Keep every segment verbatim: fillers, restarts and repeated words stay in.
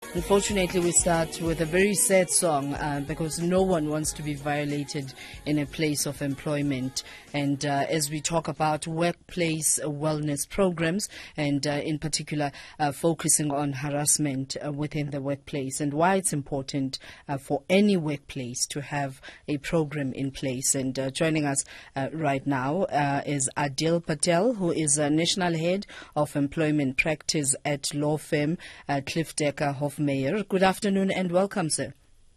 Unfortunately, we start with a very sad song uh, because no one wants to be violated in a place of employment. And uh, as we talk about workplace wellness programs, and uh, in particular uh, focusing on harassment uh, within the workplace and why it's important uh, for any workplace to have a program in place. And uh, joining us uh, right now uh, is Adil Patel, who is a National Head of Employment Practice at law firm uh, Cliff Decker Hofmeyr. Good afternoon and welcome, sir.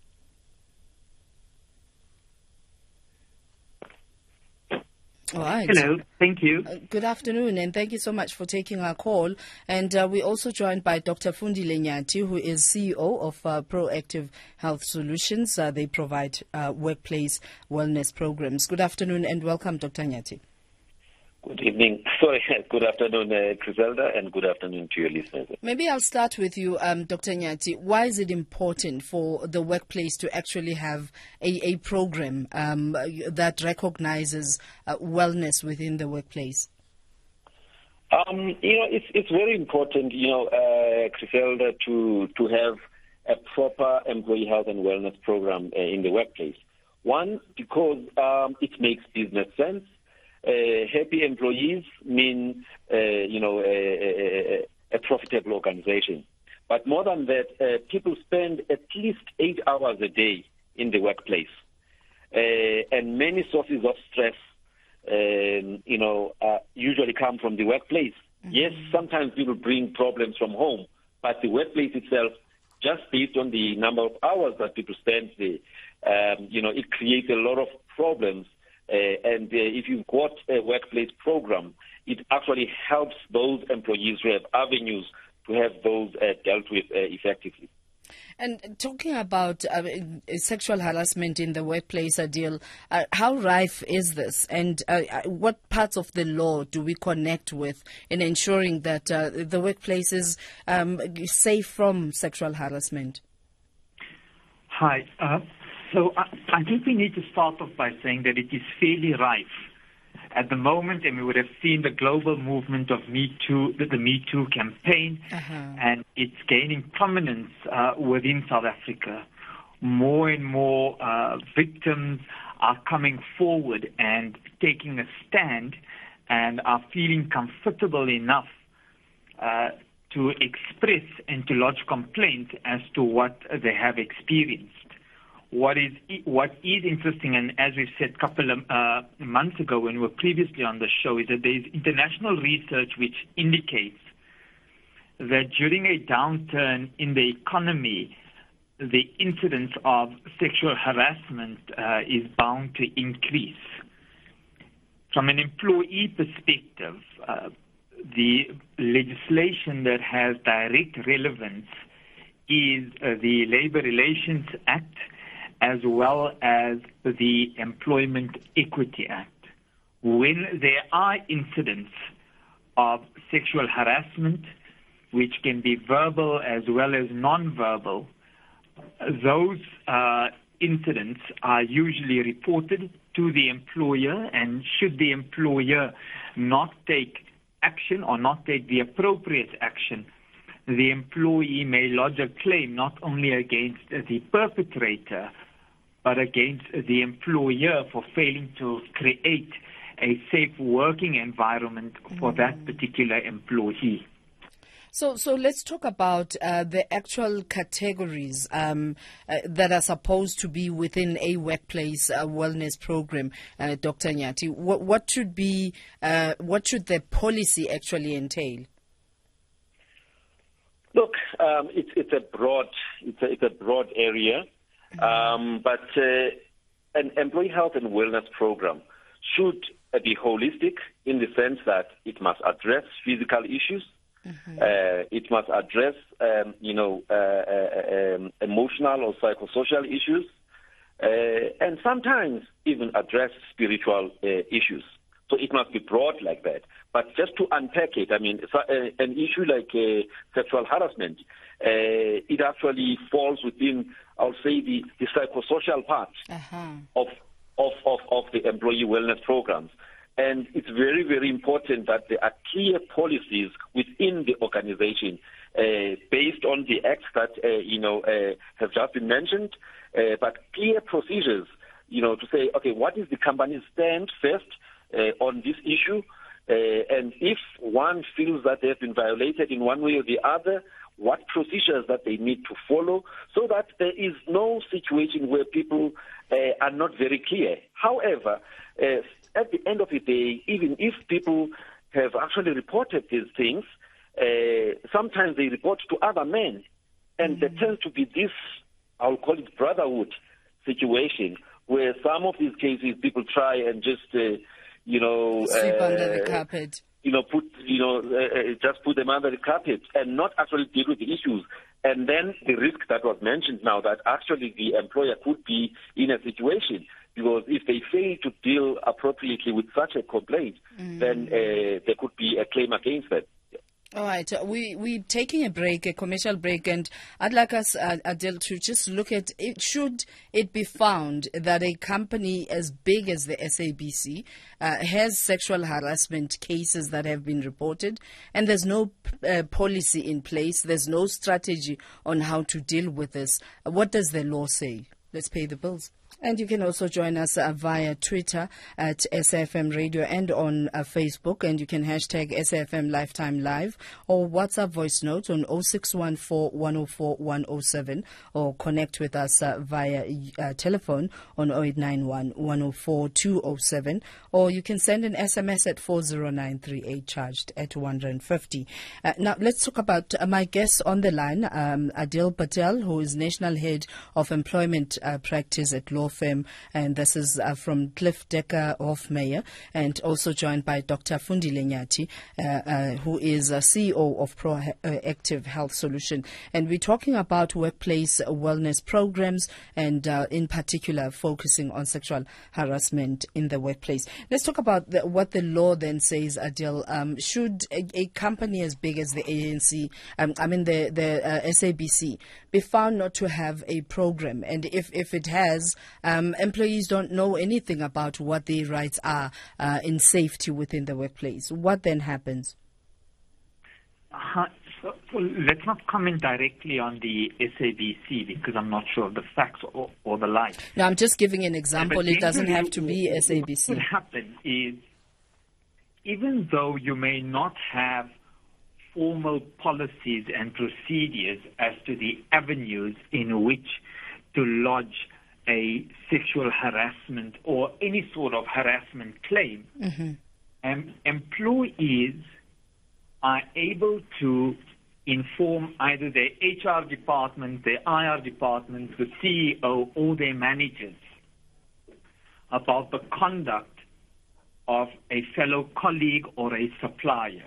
All right. Hello, thank you. Uh, good afternoon, and thank you so much for taking our call. And uh, we're also joined by Doctor Fundile Nyati, who is C E O of uh, Proactive Health Solutions. Uh, they provide uh, workplace wellness programs. Good afternoon and welcome, Doctor Nyati. Good evening. Sorry, good afternoon, uh, Griselda, and good afternoon to your listeners. Maybe I'll start with you, um, Doctor Nyati. Why is it important for the workplace to actually have a, a program um, that recognizes uh, wellness within the workplace? Um, you know, it's it's very important, you know, uh, Griselda, to to have a proper employee health and wellness program uh, in the workplace. One, because um, it makes business sense. Uh, happy employees mean, uh, you know, a, a, a profitable organization. But more than that, uh, people spend at least eight hours a day in the workplace. Uh, and many sources of stress, um, you know, uh, usually come from the workplace. Mm-hmm. Yes, sometimes people bring problems from home, but the workplace itself, just based on the number of hours that people spend there, um, you know, it creates a lot of problems. Uh, and uh, if you've got a workplace program, it actually helps those employees who have avenues to have those uh, dealt with uh, effectively. And talking about uh, sexual harassment in the workplace, Adil, uh, how rife is this? And uh, what parts of the law do we connect with in ensuring that uh, the workplace is um, safe from sexual harassment? Hi. Uh So I, I think we need to start off by saying that it is fairly rife at the moment, and we would have seen the global movement of Me Too, the, the Me Too campaign, uh-huh. and it's gaining prominence uh, within South Africa. More and more uh, victims are coming forward and taking a stand and are feeling comfortable enough uh, to express and to lodge complaints as to what they have experienced. What is what is interesting, and as we've said a couple of uh, months ago when we were previously on the show, is that there is international research which indicates that during a downturn in the economy, the incidence of sexual harassment uh, is bound to increase. From an employee perspective, uh, the legislation that has direct relevance is uh, the Labour Relations Act, as well as the Employment Equity Act. When there are incidents of sexual harassment, which can be verbal as well as non-verbal, those uh, incidents are usually reported to the employer, and should the employer not take action or not take the appropriate action, the employee may lodge a claim not only against the perpetrator, but against the employer for failing to create a safe working environment for mm. that particular employee. So, so let's talk about uh, the actual categories um, uh, that are supposed to be within a workplace uh, wellness program, uh, Doctor Nyati. What, what should be, uh, what should the policy actually entail? Look, um, it's it's a broad, it's a, it's a broad area. Um, but uh, an employee health and wellness program should uh, be holistic in the sense that it must address physical issues, mm-hmm. uh, it must address, um, you know, uh, uh, um, emotional or psychosocial issues, uh, and sometimes even address spiritual uh, issues. So it must be broad like that. But just to unpack it, I mean, so, uh, an issue like uh, sexual harassment, uh, it actually falls within, I'll say, the, the psychosocial part uh-huh. of, of, of, of the employee wellness programs. And it's very, very important that there are clear policies within the organization uh, based on the acts that, uh, you know, uh, have just been mentioned, uh, but clear procedures, you know, to say, okay, what is the company's stand first uh, on this issue? Uh, and if one feels that they have been violated in one way or the other, what procedures that they need to follow, so that there is no situation where people uh, are not very clear. However, uh, at the end of the day, even if people have actually reported these things, uh, sometimes they report to other men, and mm-hmm. there tends to be this, I'll call it brotherhood situation, where some of these cases people try and just, uh, you know, sweep uh, under the carpet. You know, put you know, uh, just put them under the carpet and not actually deal with the issues. And then the risk that was mentioned now, that actually the employer could be in a situation, because if they fail to deal appropriately with such a complaint, mm. then uh, there could be a claim against them. All right, uh, we, we're taking a break, a commercial break, and I'd like us, uh, Adil, to just look at it. Should it be found that a company as big as the S A B C uh, has sexual harassment cases that have been reported, and there's no uh, policy in place, there's no strategy on how to deal with this, uh, what does the law say? Let's pay the bills. And you can also join us uh, via Twitter at S A F M Radio and on uh, Facebook. And you can hashtag S A F M Lifetime Live or WhatsApp voice note on oh six one four, one oh four, one oh seven, or connect with us uh, via uh, telephone on oh eight nine one, one oh four, two oh seven, or you can send an S M S at four oh nine three eight, charged at one hundred fifty. Uh, now, let's talk about uh, my guest on the line, um, Adil Patel, who is National Head of Employment uh, Practice at Law Firm, and this is uh, from Cliff Decker Hofmeyer, and also joined by Doctor Fundile Nyati, uh, uh, who is a C E O of Proactive Health Solution. And we're talking about workplace wellness programs, and uh, in particular focusing on sexual harassment in the workplace. Let's talk about the, what the law then says, Adil. Um, should a, a company as big as the A N C, um, I mean the, the uh, S A B C, be found not to have a program? And if, if it has, um, employees don't know anything about what their rights are uh, in safety within the workplace, what then happens? Uh, so, so let's not comment directly on the S A B C because I'm not sure of the facts or, or the like. No, I'm just giving an example. It doesn't have to be S A B C. What will happen is, even though you may not have formal policies and procedures as to the avenues in which to lodge a sexual harassment or any sort of harassment claim, mm-hmm. um, employees are able to inform either their H R department, their I R department, the C E O, or their managers about the conduct of a fellow colleague or a supplier.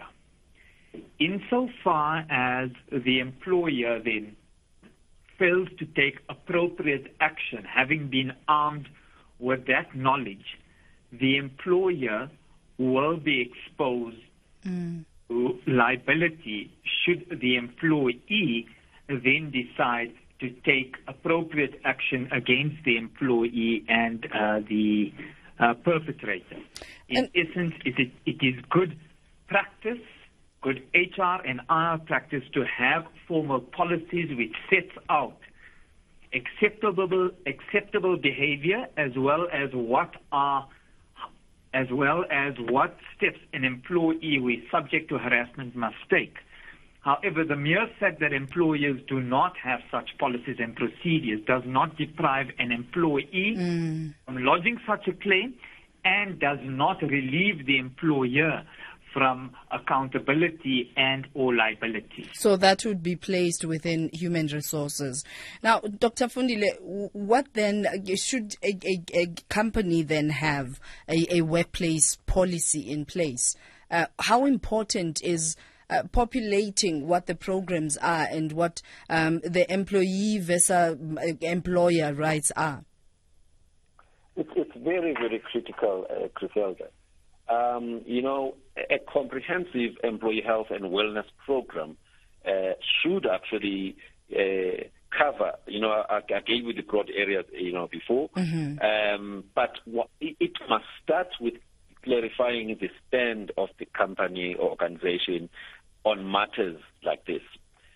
Insofar as the employer then fails to take appropriate action, having been armed with that knowledge, the employer will be exposed mm. to liability should the employee then decide to take appropriate action against the employee and uh, the uh, perpetrator. In and essence, it is, it is good practice, good H R and I R practice to have formal policies which sets out acceptable acceptable behavior as well as what are as well as what steps an employee who is subject to harassment must take. However, the mere fact that employers do not have such policies and procedures does not deprive an employee mm. from lodging such a claim and does not relieve the employer from accountability and or liability. So that would be placed within human resources. Now, Doctor Fundile, what then should a, a, a company then have a, a workplace policy in place? Uh, how important is uh, populating what the programs are and what um, the employee versus employer rights are? It's, it's very, very critical, uh, Griselda. Um, you know, a comprehensive employee health and wellness program uh, should actually uh, cover, you know, I, I gave you the broad areas, you know, before, mm-hmm. um, but what, it, it must start with clarifying the stand of the company or organization on matters like this.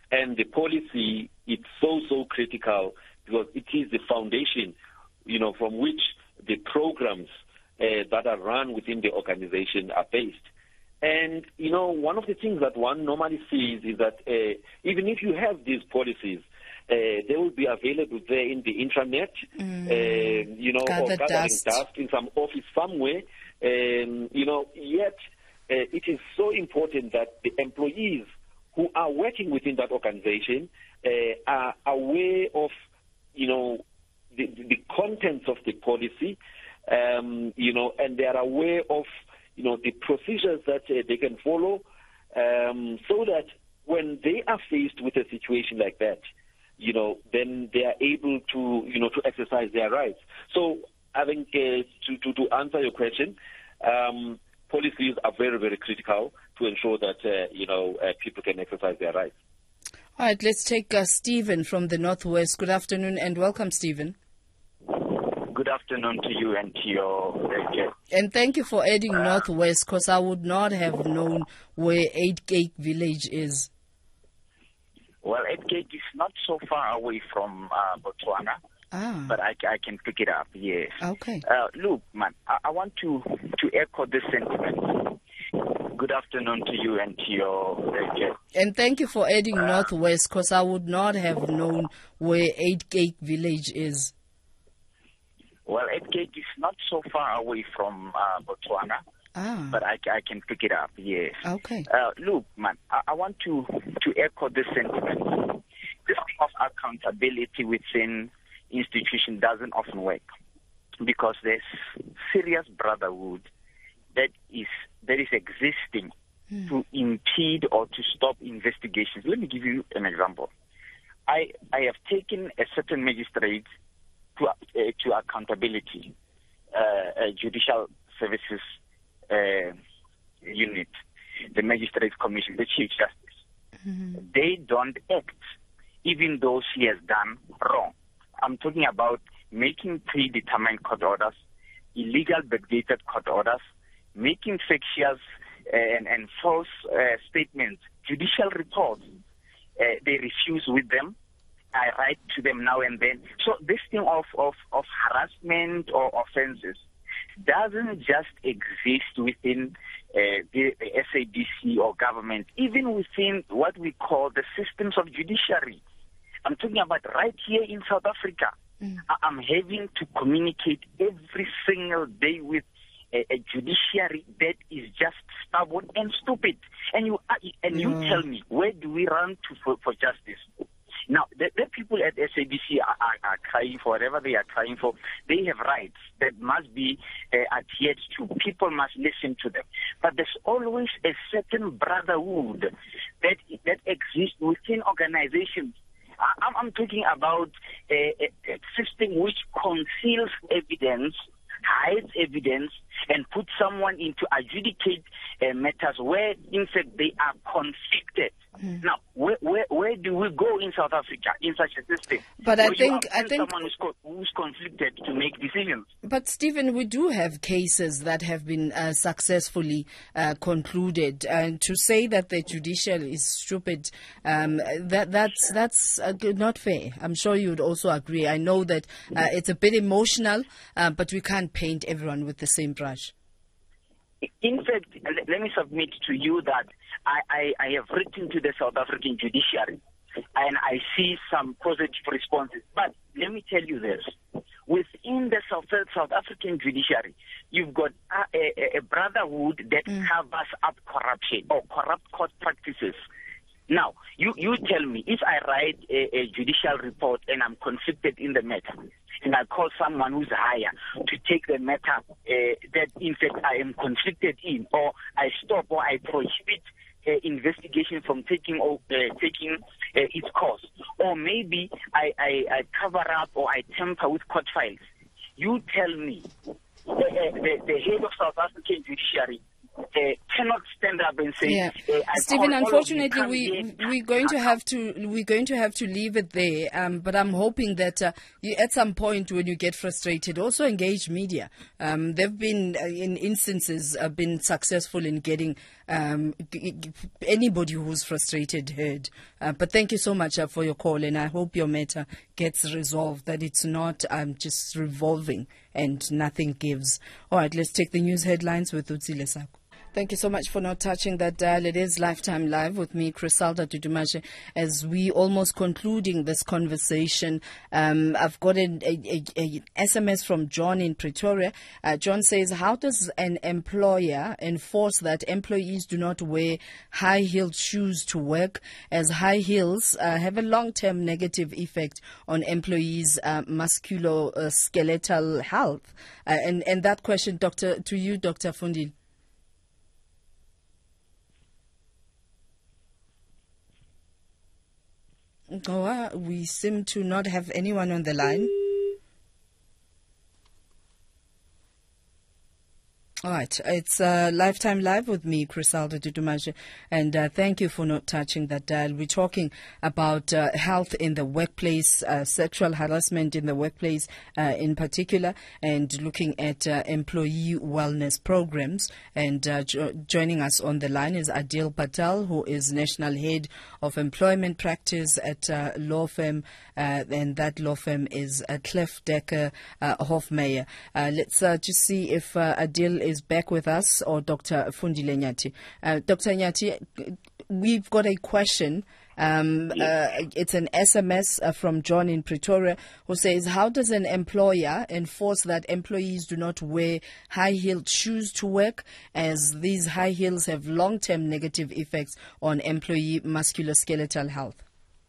And the policy, it's so, so critical because it is the foundation, you know, from which the programs uh, that are run within the organization are based. And, you know, one of the things that one normally sees is that uh, even if you have these policies, uh, they will be available there in the intranet, mm. uh, you know, Gather or gathering dust. dust in some office somewhere. Um, you know, yet uh, it is so important that the employees who are working within that organization uh, are aware of, you know, the, the contents of the policy, um, you know, and they are aware of, you know, the procedures that uh, they can follow, um, so that when they are faced with a situation like that, you know, then they are able to, you know, to exercise their rights. So I think uh, to, to, to answer your question, um, policies are very, very critical to ensure that, uh, you know, uh, people can exercise their rights. All right, let's take uh, Stephen from the Northwest. Good afternoon and welcome, Stephen. Good afternoon to you and to your guest. And thank you for adding uh, Northwest, because I would not have known where Eight Cake Village is. Well, Eight Cake is not so far away from uh, Botswana, ah. but I, I can pick it up, yes. Okay. Uh, look, man, I, I want to, to echo this sentiment. Good afternoon to you and to your guest. And thank you for adding uh, Northwest, because I would not have known where Eight Cake Village is. Well, Eight Cake is not so far away from uh, Botswana, ah. but I, I can pick it up, yes. Okay. Uh, look, man, I, I want to, to echo this sentiment. This thing of accountability within institutions doesn't often work because there's serious brotherhood that is that is existing mm. to impede or to stop investigations. Let me give you an example. I I have taken a certain magistrate to uh, to accountability, uh, a judicial services uh, unit, the Magistrates Commission, the Chief Justice. Mm-hmm. They don't act, even though she has done wrong. I'm talking about making predetermined court orders, illegal backdated court orders, making factious and, and false uh, statements, judicial reports. Uh, they refuse with them. I write to them now and then. So this thing of, of, of harassment or offenses doesn't just exist within uh, the, the S A D C or government, even within what we call the systems of judiciary. I'm talking about right here in South Africa. Mm. I'm having to communicate every single day with a, a judiciary that is just stubborn and stupid. And you and mm. you tell me, where do we run to for, for justice? Now, the, the people at S A B C are, are, are crying for whatever they are crying for. They have rights that must be uh, adhered to. People must listen to them. But there's always a certain brotherhood that that exists within organizations. I, I'm, I'm talking about a, a, a system which conceals evidence, hides evidence, and puts someone into adjudicate uh, matters where, in fact, they are conflicted. Mm. Now, where, where where do we go in South Africa in such a system? But I think I think someone who's, co- who's conflicted to make decisions. But Stephen, we do have cases that have been uh, successfully uh, concluded, and to say that the judicial is stupid, um, that that's that's uh, not fair. I'm sure you would also agree. I know that uh, it's a bit emotional, uh, but we can't paint everyone with the same brush. In fact, let me submit to you that I, I, I have written to the South African judiciary and I see some positive responses. But let me tell you this. Within the South, South African judiciary, you've got a, a, a brotherhood that mm. covers up corruption or corrupt court practices. Now, you, you tell me, if I write a, a judicial report and I'm conflicted in the matter, and I call someone who's higher to take the matter uh, that, in fact, I am conflicted in, or I stop or I prohibit uh, investigation from taking uh, taking uh, its course, or maybe I, I, I cover up or I tamper with court files, you tell me, uh, the, the head of South African judiciary Uh, cannot stand up and say, yeah. uh, Stephen, unfortunately, we we're going to have to we're going to have to leave it there. Um, but I'm hoping that uh, you, at some point, when you get frustrated, also engage media. Um, they've been uh, in instances uh, been successful in getting um, anybody who's frustrated heard. Uh, but thank you so much uh, for your call, and I hope your matter gets resolved, that it's not um, just revolving and nothing gives. All right, let's take the news headlines with Utsile Sako. Thank you so much for not touching that dial. It is Lifetime Live with me, Criselda Tutumashe. As we almost concluding this conversation, um, I've got an a, a, a S M S from John in Pretoria. Uh, John says, how does an employer enforce that employees do not wear high-heeled shoes to work, as high heels uh, have a long-term negative effect on employees' uh, musculoskeletal health? Uh, and, and that question, Doctor, to you, Doctor Fundile. Oh, uh, we seem to not have anyone on the line. All right, it's uh, Lifetime Live with me, Criselda Tutumashe, and uh, thank you for not touching that dial. We're talking about uh, health in the workplace, uh, sexual harassment in the workplace uh, in particular, and looking at uh, employee wellness programs. And uh, jo- joining us on the line is Adil Patel, who is National Head of Employment Practice at uh, law firm, uh, and that law firm is uh, Clef Decker uh, Hofmeyer. Uh, let's uh, just see if uh, Adil is back with us, or Doctor Fundile Nyati. Uh, Doctor Nyati, we've got a question. Um, uh, it's an S M S uh, from John in Pretoria, who says, how does an employer enforce that employees do not wear high-heeled shoes to work, as these high heels have long-term negative effects on employee musculoskeletal health?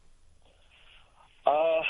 Uh,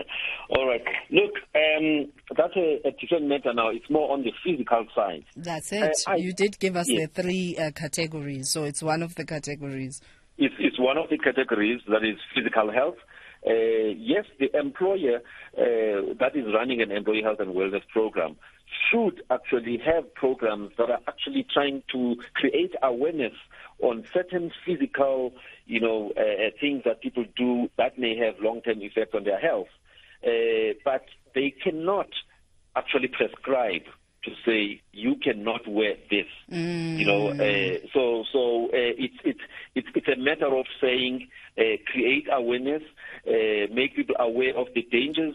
all right. Look, um, that's a, a different matter now. It's more on the physical side. That's it. Uh, I, you did give us yes. the three uh, categories, so it's one of the categories. It's, it's one of the categories, that is physical health. Uh, yes, the employer uh, that is running an employee health and wellness program should actually have programs that are actually trying to create awareness on certain physical, you know, uh, things that people do that may have long-term effects on their health. Uh, but they cannot actually prescribe to say you cannot wear this. Mm. You know, uh, so so uh, it's it's it's it's a matter of saying uh, create awareness, uh, make people aware of the dangers.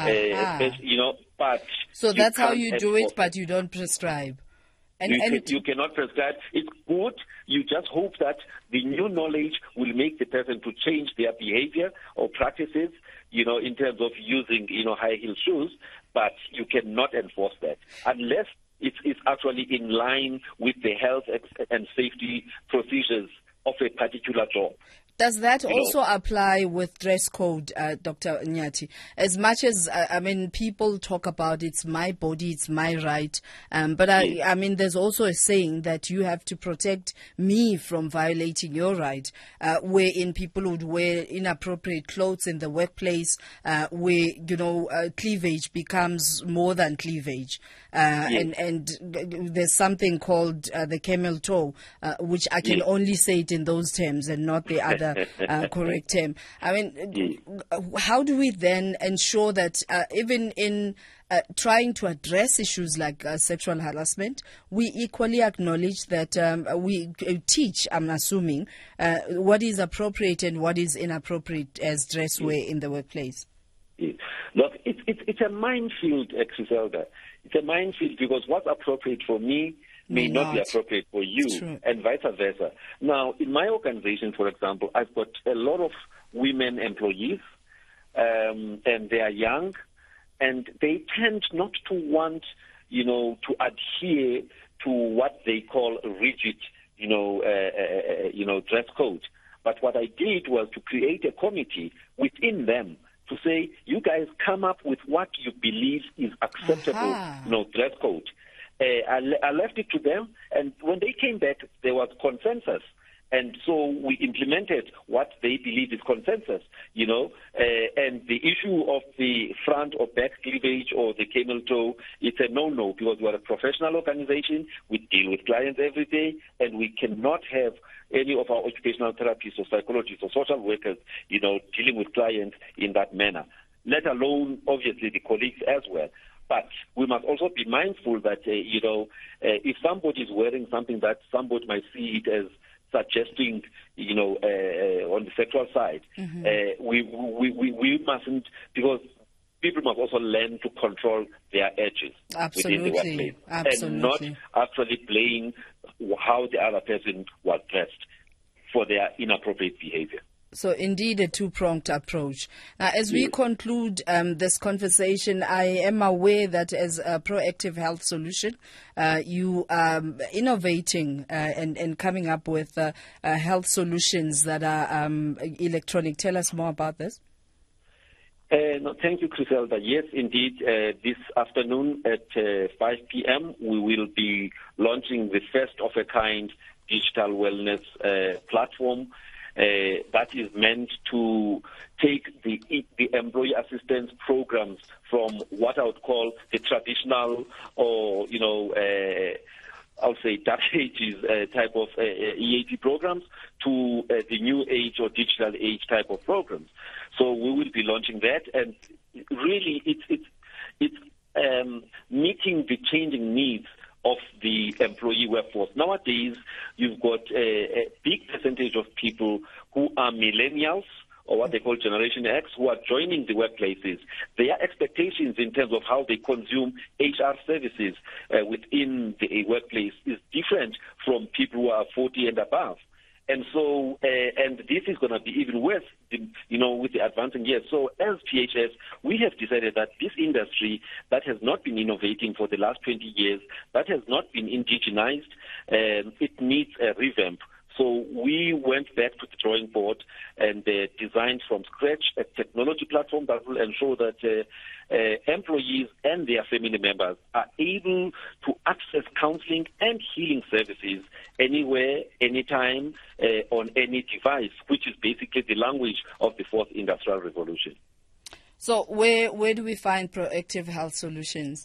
Uh, you know, but so that's how you do it, but you don't prescribe. And, you, and can, you cannot prescribe. It's good. You just hope that the new knowledge will make the person to change their behavior or practices, you know, in terms of using, you know, high heel shoes. But you cannot enforce that unless it's, it's actually in line with the health and safety procedures of a particular job. Does that you also know? apply with dress code, uh, Doctor Nyati? As much as, uh, I mean, people talk about it's my body, it's my right, um, but I, yes. I mean, there's also a saying that you have to protect me from violating your right, uh, wherein people would wear inappropriate clothes in the workplace, uh, where, you know, uh, cleavage becomes more than cleavage. Uh, yes. and, and there's something called uh, the camel toe, uh, which I can yes. only say it in those terms and not the other uh, correct term. I mean, yes. how do we then ensure that uh, even in uh, trying to address issues like uh, sexual harassment, we equally acknowledge that um, we teach, I'm assuming, uh, what is appropriate and what is inappropriate as dress wear yes. in the workplace? Yes. Look, it's, it's, it's a minefield, Criselda. It's a minefield because what's appropriate for me may not. not be appropriate for you, True. And vice versa. Now, in my organization, for example, I've got a lot of women employees, um, and they are young, and they tend not to want, you know, to adhere to what they call rigid, you know, uh, uh, you know, dress code. But what I did was to create a committee within them to say, you guys come up with what you believe is acceptable, uh-huh. you know, dress code. Uh, I, le- I left it to them, and when they came back, there was consensus. And so we implemented what they believe is consensus, you know, uh, and the issue of the front or back cleavage or the camel toe, it's a no-no because we're a professional organization. We deal with clients every day, and we cannot have any of our occupational therapists or psychologists or social workers, you know, dealing with clients in that manner, let alone, obviously, the colleagues as well. But we must also be mindful that, uh, you know, uh, if somebody is wearing something that somebody might see it as suggesting, you know, uh, on the sexual side. Mm-hmm. uh, we, we, we, we mustn't, because people must also learn to control their edges Absolutely. within the workplace. Absolutely. And not actually blame how the other person was dressed for their inappropriate behavior. So indeed a two-pronged approach. Uh, as we conclude um, this conversation, I am aware that as a Proactive Health Solution, uh, you are um, innovating uh, and, and coming up with uh, uh, health solutions that are um, electronic. Tell us more about this. Uh, no, thank you, Griselda. Yes, indeed. Uh, this afternoon at uh, five p.m. we will be launching the first of a kind digital wellness uh, platform uh, that is meant to take the the employee assistance programs from what I would call the traditional, or you know, uh, I'll say dark ages uh, type of uh, E A P programs to uh, the new age or digital age type of programs. So we will be launching that, and really it's it's it's um, meeting the changing needs of the employee workforce. Nowadays, you've got a, a big percentage of people who are millennials, or what they call Generation X, who are joining the workplaces. Their expectations in terms of how they consume H R services uh, within the workplace is different from people who are forty and above. And so, uh, and this is going to be even worse, you know, with the advancing years. So as P H S, we have decided that this industry that has not been innovating for the last twenty years, that has not been indigenized, um, it needs a revamp. So we went back to the drawing board and uh, designed from scratch a technology platform that will ensure that uh, uh, employees and their family members are able to access counseling and healing services anywhere, anytime, uh, on any device, which is basically the language of the fourth industrial revolution. So where, where do we find Proactive Health Solutions?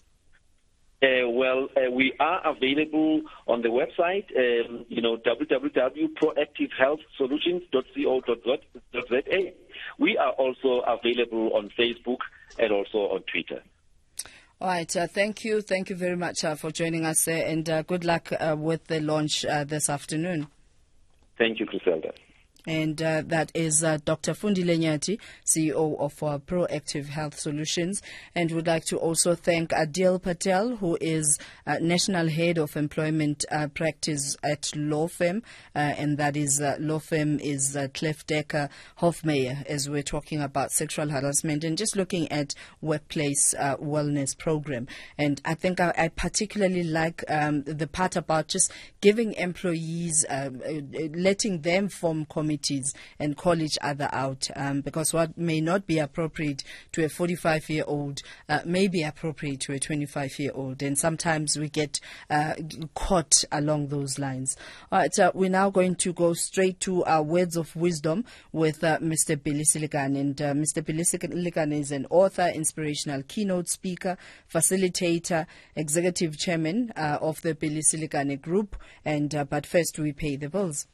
Uh, well, uh, we are available on the website, um, you know, w w w dot proactive health solutions dot co dot z a. We are also available on Facebook and also on Twitter. All right. Uh, thank you. Thank you very much uh, for joining us, uh, and uh, good luck uh, with the launch uh, this afternoon. Thank you, Griselda. And uh, that is uh, Doctor Fundile Nyati, C E O of uh, Proactive Health Solutions. And we'd like to also thank Adil Patel, who is uh, National Head of Employment uh, Practice at Law Firm. Uh, and that is, uh, Law Firm is uh, Clef Decker Hofmeyer, as we're talking about sexual harassment and just looking at workplace uh, wellness program. And I think I, I particularly like um, the part about just giving employees, uh, uh, letting them form committees and call each other out, um, because what may not be appropriate to a forty-five-year-old uh, may be appropriate to a twenty-five-year-old, and sometimes we get uh, caught along those lines. All right, so we're now going to go straight to our words of wisdom with uh, Mister Billy Silikane, and uh, Mister Billy Silikane is an author, inspirational keynote speaker, facilitator, executive chairman uh, of the Billy Silikane Group, and uh, but first we pay the bills.